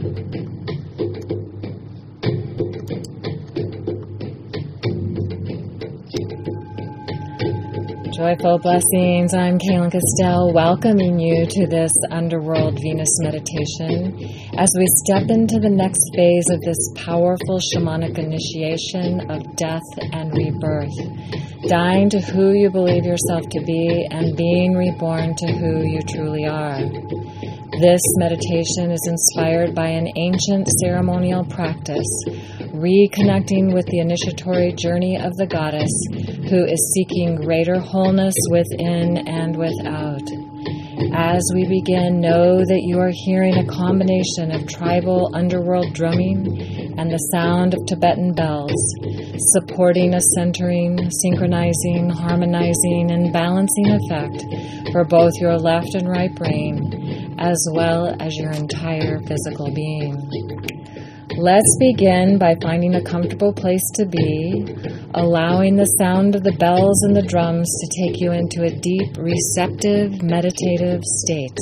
Joyful blessings. I'm Kaylin Castell, welcoming you to this Underworld Venus meditation as we step into the next phase of this powerful shamanic initiation of death and rebirth, dying to who you believe yourself to be and being reborn to who you truly are. This meditation is inspired by an ancient ceremonial practice, reconnecting with the initiatory journey of the goddess who is seeking greater wholeness within and without. As we begin, know that you are hearing a combination of tribal underworld drumming and the sound of Tibetan bells, supporting a centering, synchronizing, harmonizing, and balancing effect for both your left and right brain, as well as your entire physical being. Let's begin by finding a comfortable place to be, allowing the sound of the bells and the drums to take you into a deep, receptive, meditative state.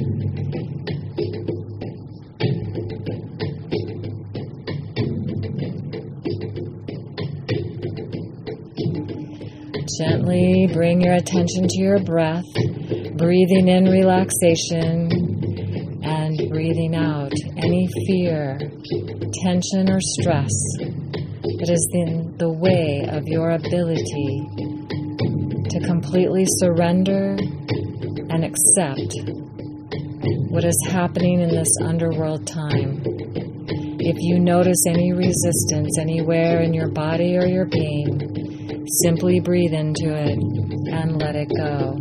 Gently bring your attention to your breath, breathing in relaxation and breathing out any fear, tension, or stress that is in the way of your ability to completely surrender and accept what is happening in this underworld time. If you notice any resistance anywhere in your body or your being, simply breathe into it and let it go.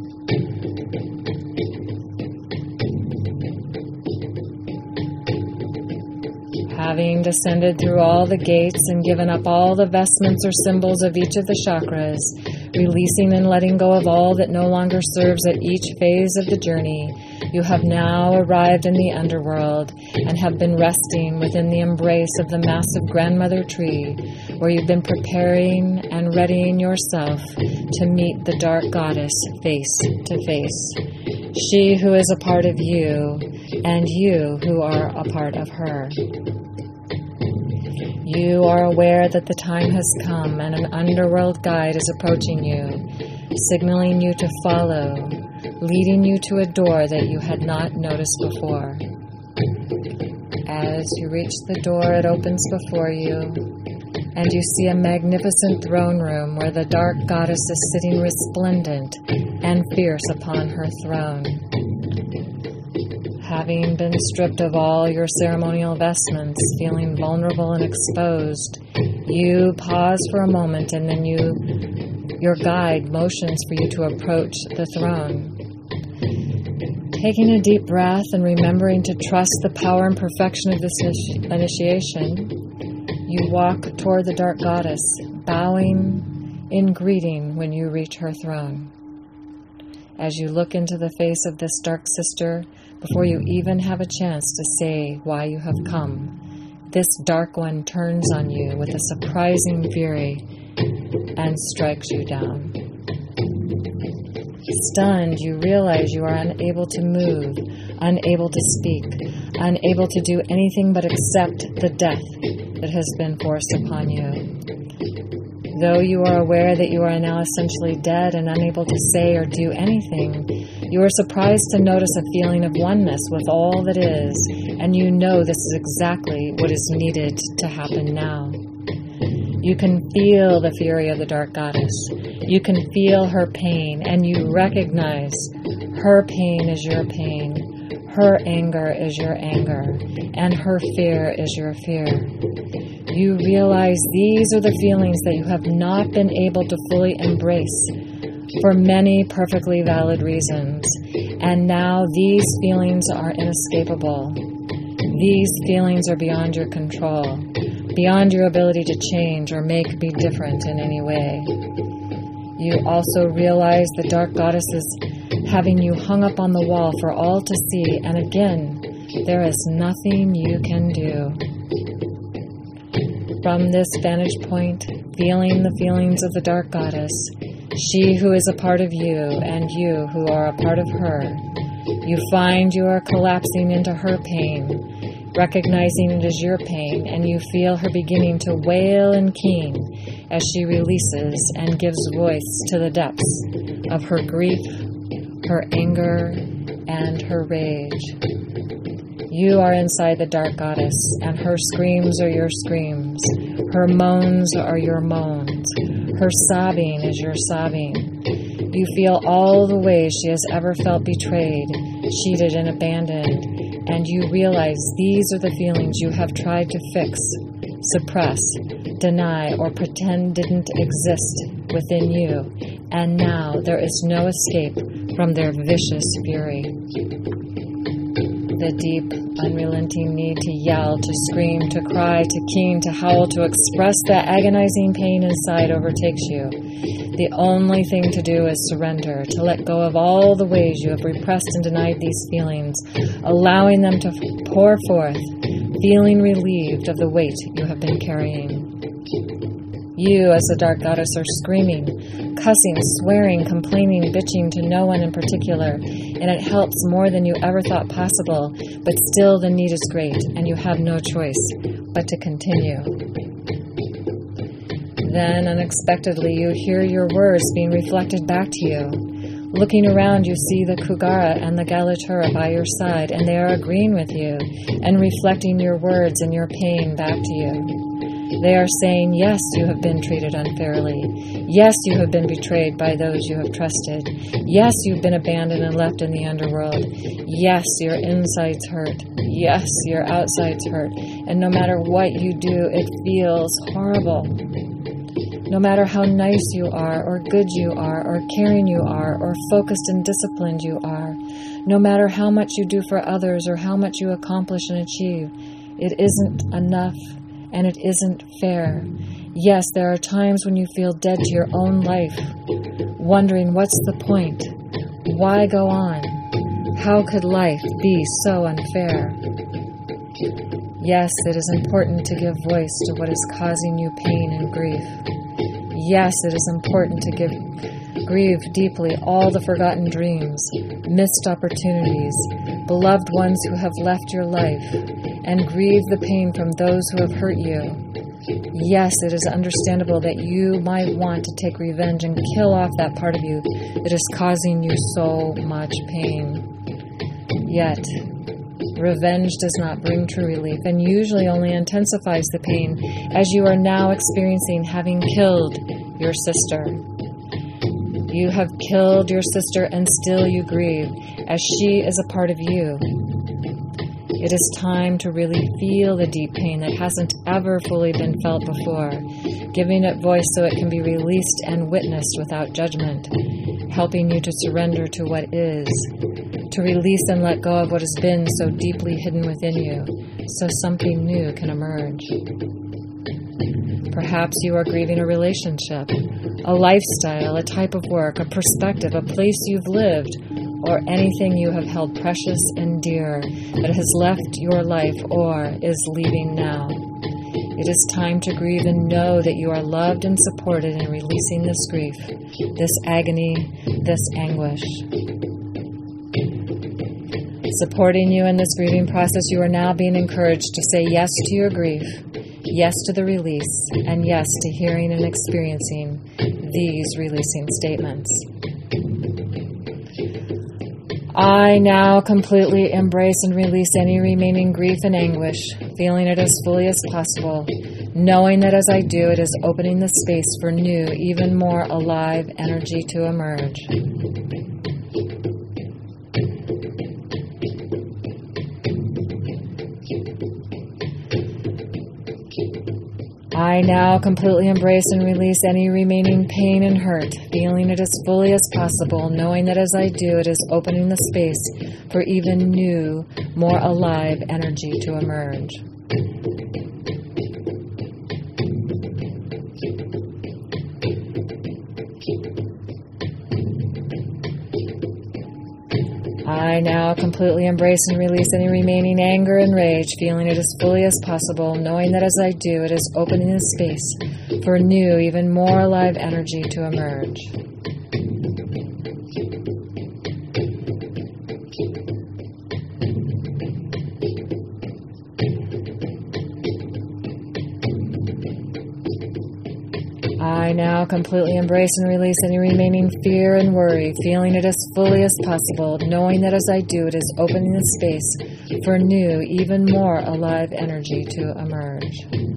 Having descended through all the gates and given up all the vestments or symbols of each of the chakras, releasing and letting go of all that no longer serves at each phase of the journey, you have now arrived in the underworld and have been resting within the embrace of the massive grandmother tree, where you've been preparing and readying yourself to meet the dark goddess face to face. She who is a part of you, and you who are a part of her. You are aware that the time has come and an underworld guide is approaching you, signaling you to follow, leading you to a door that you had not noticed before. As you reach the door, it opens before you, and you see a magnificent throne room where the dark goddess is sitting resplendent and fierce upon her throne. Having been stripped of all your ceremonial vestments, feeling vulnerable and exposed, you pause for a moment and then your guide motions for you to approach the throne. Taking a deep breath and remembering to trust the power and perfection of this initiation, you walk toward the dark goddess, bowing in greeting when you reach her throne. As you look into the face of this dark sister, before you even have a chance to say why you have come, this dark one turns on you with a surprising fury and strikes you down. Stunned, you realize you are unable to move, unable to speak, unable to do anything but accept the death that has been forced upon you. Though you are aware that you are now essentially dead and unable to say or do anything, you are surprised to notice a feeling of oneness with all that is, and you know this is exactly what is needed to happen now. You can feel the fury of the dark goddess. You can feel her pain, and you recognize her pain is your pain, her anger is your anger, and her fear is your fear. You realize these are the feelings that you have not been able to fully embrace for many perfectly valid reasons, and now these feelings are inescapable. These feelings are beyond your control, beyond your ability to change or make be different in any way. You also realize the dark goddess is having you hung up on the wall for all to see, and again, there is nothing you can do. From this vantage point, feeling the feelings of the dark goddess, she who is a part of you and you who are a part of her, you find you are collapsing into her pain, recognizing it as your pain, and you feel her beginning to wail and keen as she releases and gives voice to the depths of her grief, her anger, and her rage. You are inside the dark goddess, and her screams are your screams. Her moans are your moans. Her sobbing is your sobbing. You feel all the ways she has ever felt betrayed, cheated, and abandoned, and you realize these are the feelings you have tried to fix, suppress, deny, or pretend didn't exist within you, and now there is no escape from their vicious fury. The deep, unrelenting need to yell, to scream, to cry, to keen, to howl, to express the agonizing pain inside overtakes you. The only thing to do is surrender, to let go of all the ways you have repressed and denied these feelings, allowing them to pour forth, feeling relieved of the weight you have been carrying. You, as the dark goddess, are screaming, cussing, swearing, complaining, bitching to no one in particular, and it helps more than you ever thought possible, but still the need is great, and you have no choice but to continue. Then, unexpectedly, you hear your words being reflected back to you. Looking around, you see the Kugara and the Galatura by your side, and they are agreeing with you and reflecting your words and your pain back to you. They are saying, yes, you have been treated unfairly. Yes, you have been betrayed by those you have trusted. Yes, you've been abandoned and left in the underworld. Yes, your insides hurt. Yes, your outsides hurt. And no matter what you do, it feels horrible. No matter how nice you are, or good you are, or caring you are, or focused and disciplined you are, no matter how much you do for others or how much you accomplish and achieve, it isn't enough. And it isn't fair. Yes, there are times when you feel dead to your own life, wondering what's the point? Why go on? How could life be so unfair? Yes, it is important to give voice to what is causing you pain and grief. Yes, it is important to grieve deeply all the forgotten dreams, missed opportunities, beloved ones who have left your life, and grieve the pain from those who have hurt you. Yes, it is understandable that you might want to take revenge and kill off that part of you that is causing you so much pain. Yet, revenge does not bring true relief and usually only intensifies the pain, as you are now experiencing having killed your sister. You have killed your sister and still you grieve, as she is a part of you. It is time to really feel the deep pain that hasn't ever fully been felt before, giving it voice so it can be released and witnessed without judgment, helping you to surrender to what is, to release and let go of what has been so deeply hidden within you, so something new can emerge. Perhaps you are grieving a relationship, a lifestyle, a type of work, a perspective, a place you've lived, or anything you have held precious and dear that has left your life or is leaving now. It is time to grieve and know that you are loved and supported in releasing this grief, this agony, this anguish. Supporting you in this grieving process, you are now being encouraged to say yes to your grief, yes to the release, and yes to hearing and experiencing these releasing statements. I now completely embrace and release any remaining grief and anguish, feeling it as fully as possible, knowing that as I do, it is opening the space for new, even more alive energy to emerge. I now completely embrace and release any remaining pain and hurt, feeling it as fully as possible, knowing that as I do, it is opening the space for even new, more alive energy to emerge. I now completely embrace and release any remaining anger and rage, feeling it as fully as possible, knowing that as I do, it is opening the space for new, even more alive energy to emerge. I now completely embrace and release any remaining fear and worry, feeling it as fully as possible, knowing that as I do, it is opening the space for new, even more alive energy to emerge.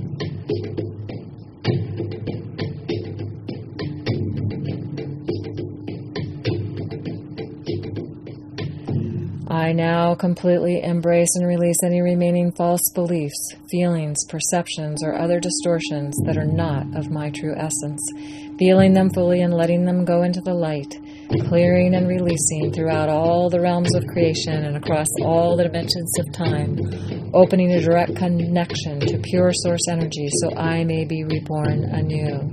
I now completely embrace and release any remaining false beliefs, feelings, perceptions, or other distortions that are not of my true essence, feeling them fully and letting them go into the light, clearing and releasing throughout all the realms of creation and across all the dimensions of time, opening a direct connection to pure source energy so I may be reborn anew.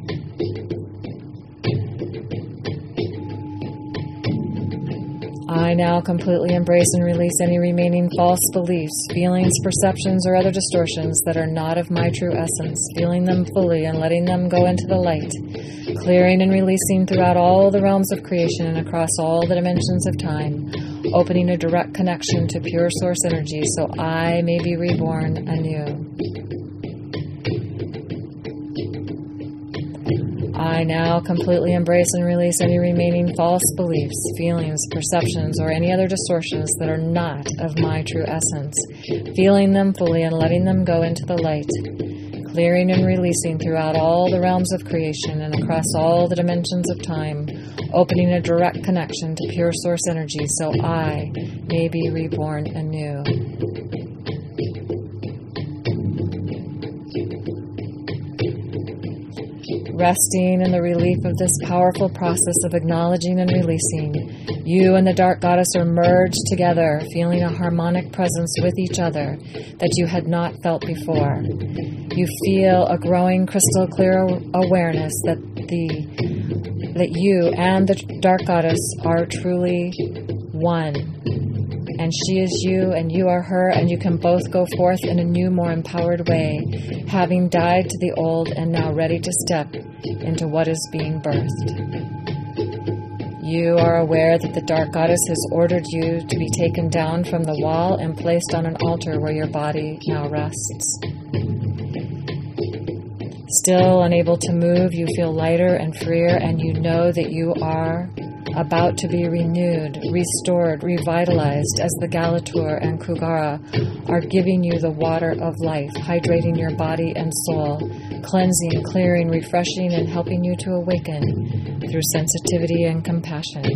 I now completely embrace and release any remaining false beliefs, feelings, perceptions, or other distortions that are not of my true essence, feeling them fully and letting them go into the light, clearing and releasing throughout all the realms of creation and across all the dimensions of time, opening a direct connection to pure source energy so I may be reborn anew. I now completely embrace and release any remaining false beliefs, feelings, perceptions, or any other distortions that are not of my true essence, feeling them fully and letting them go into the light, clearing and releasing throughout all the realms of creation and across all the dimensions of time, opening a direct connection to pure source energy so I may be reborn anew. Resting in the relief of this powerful process of acknowledging and releasing, you and the Dark Goddess are merged together, feeling a harmonic presence with each other that you had not felt before. You feel a growing crystal clear awareness that you and the Dark Goddess are truly one. And she is you, and you are her, and you can both go forth in a new, more empowered way, having died to the old and now ready to step into what is being birthed. You are aware that the Dark Goddess has ordered you to be taken down from the wall and placed on an altar where your body now rests. Still unable to move, you feel lighter and freer, and you know that you are about to be renewed, restored, revitalized as the Galatur and Kugara are giving you the water of life, hydrating your body and soul, cleansing, clearing, refreshing, and helping you to awaken through sensitivity and compassion.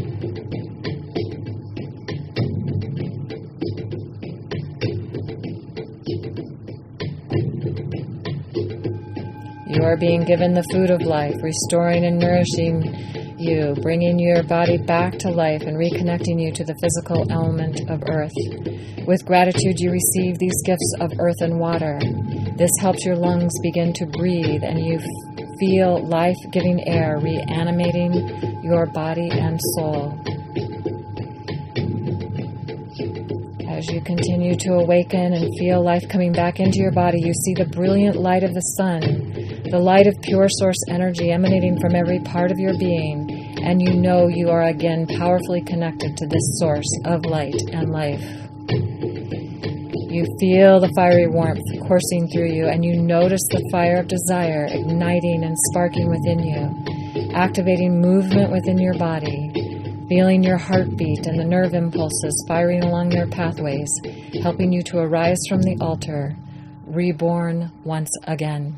You are being given the food of life, restoring and nourishing you, bringing your body back to life and reconnecting you to the physical element of earth. With gratitude, you receive these gifts of earth and water. This helps your lungs begin to breathe, and you feel life-giving air reanimating your body and soul. As you continue to awaken and feel life coming back into your body, you see the brilliant light of the sun, the light of pure source energy emanating from every part of your being, and you know you are again powerfully connected to this source of light and life. You feel the fiery warmth coursing through you, and you notice the fire of desire igniting and sparking within you, activating movement within your body, feeling your heartbeat and the nerve impulses firing along their pathways, helping you to arise from the altar, reborn once again.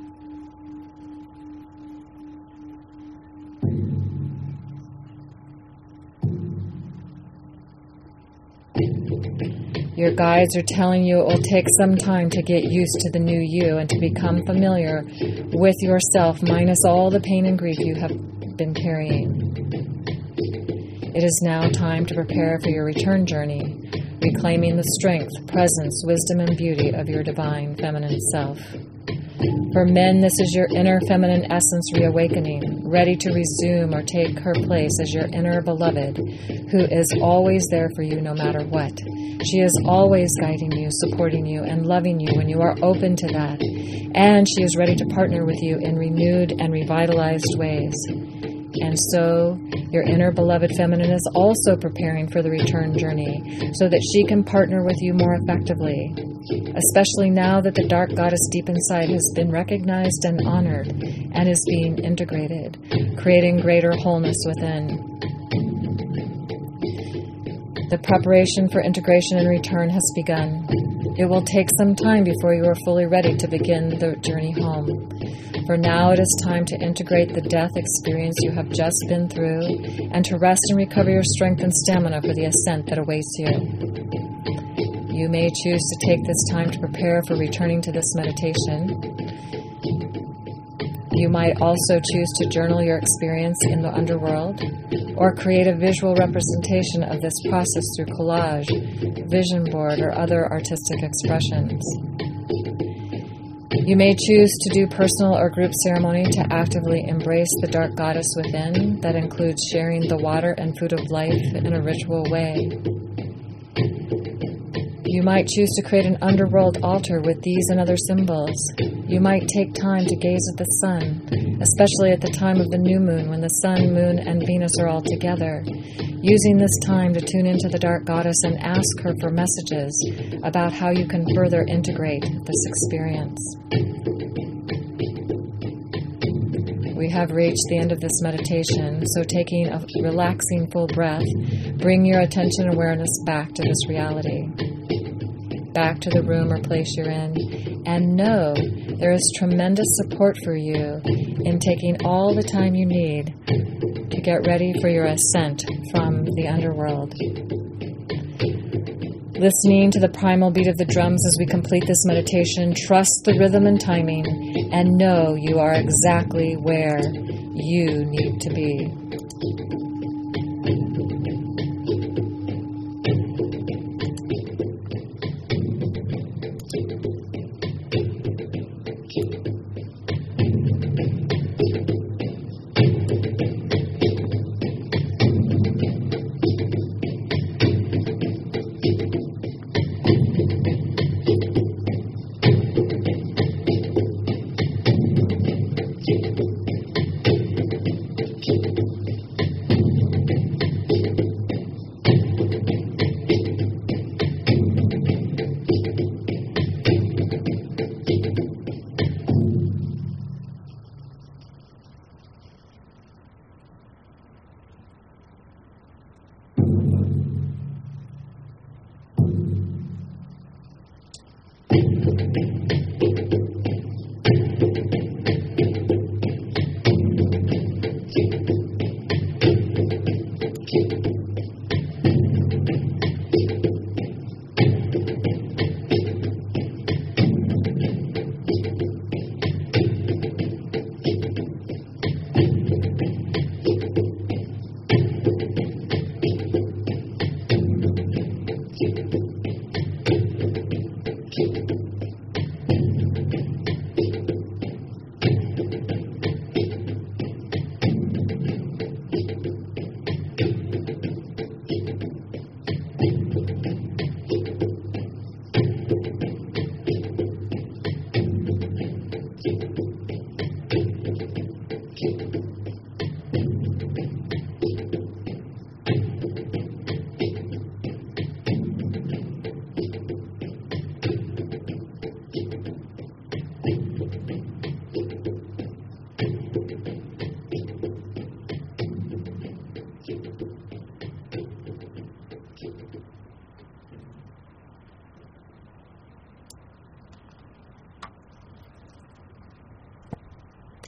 Your guides are telling you it will take some time to get used to the new you and to become familiar with yourself, minus all the pain and grief you have been carrying. It is now time to prepare for your return journey, reclaiming the strength, presence, wisdom, and beauty of your divine feminine self. For men, this is your inner feminine essence reawakening, ready to resume or take her place as your inner beloved, who is always there for you no matter what. She is always guiding you, supporting you, and loving you when you are open to that, and she is ready to partner with you in renewed and revitalized ways. And so, your inner beloved feminine is also preparing for the return journey so that she can partner with you more effectively. especially now that the dark goddess deep inside has been recognized and honored and is being integrated, creating greater wholeness within. The preparation for integration and return has begun. It will take some time before you are fully ready to begin the journey home. For now, it is time to integrate the death experience you have just been through and to rest and recover your strength and stamina for the ascent that awaits you. You may choose to take this time to prepare for returning to this meditation. You might also choose to journal your experience in the underworld or create a visual representation of this process through collage, vision board, or other artistic expressions. You may choose to do personal or group ceremony to actively embrace the dark goddess within. That includes sharing the water and food of life in a ritual way. You might choose to create an underworld altar with these and other symbols. You might take time to gaze at the sun, especially at the time of the new moon when the sun, moon, and Venus are all together, using this time to tune into the dark goddess and ask her for messages about how you can further integrate this experience. We have reached the end of this meditation, so taking a relaxing full breath, bring your attention and awareness back to this reality, back to the room or place you're in, and know there is tremendous support for you in taking all the time you need to get ready for your ascent from the underworld. Listening to the primal beat of the drums as we complete this meditation, trust the rhythm and timing, and know you are exactly where you need to be.